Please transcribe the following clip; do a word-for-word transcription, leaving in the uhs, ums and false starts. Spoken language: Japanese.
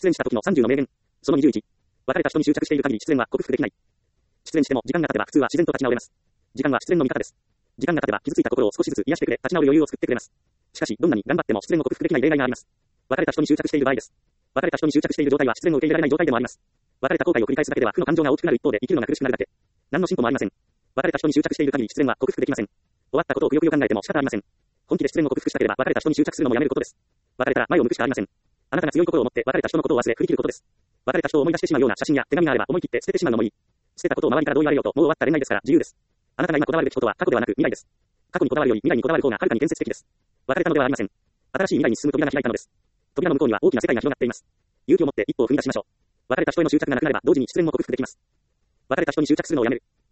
恋した時のさんじゅうの名言。そのにじゅういち。別れた人に執着している限り失恋は克服できない。失恋しても時間が経てば普通は自然と立ち直れます。時間は失恋の味方です。時間が経てば傷ついた心を少しずつ癒してくれ、立ち直る余裕を作ってくれます。しかし、どんなに頑張っても失恋を克服できない例外があります。別れた人に執着している場合です。別れた人に執着している状態は失恋を受け入れられない状態でもあります。別れた後悔を繰り返すだけでは負の感情が大きくなる一方で生きるのが苦しくなるだけ。何の進歩もありません。別れた人に執着している限り失恋は克服できません。終わったことをくよくよ考えても仕方ありません。本気で失恋を克服したければ別れた人に執着するのもやめることです。別れたら前を向くしかありません。あなたが強い心を持って別れた人のことを忘れ振り切ることです。別れた人を思い出してしまうような写真や手紙があれば思い切って捨ててしまうのもいい。捨てたことを周りからどう言われようともう終わった恋愛ですから自由です。あなたが今こだわるべきことは過去ではなく未来です。過去にこだわるより未来にこだわる方がはるかに建設的です。別れたのではありません。新しい未来に進む扉が開いたのです。扉の向こうには大きな世界が広がっています。勇気を持って一歩を踏み出しましょう。別れた人への執着がなくなれば同時に失恋も克服できます。別れた人に執着するのをやめる。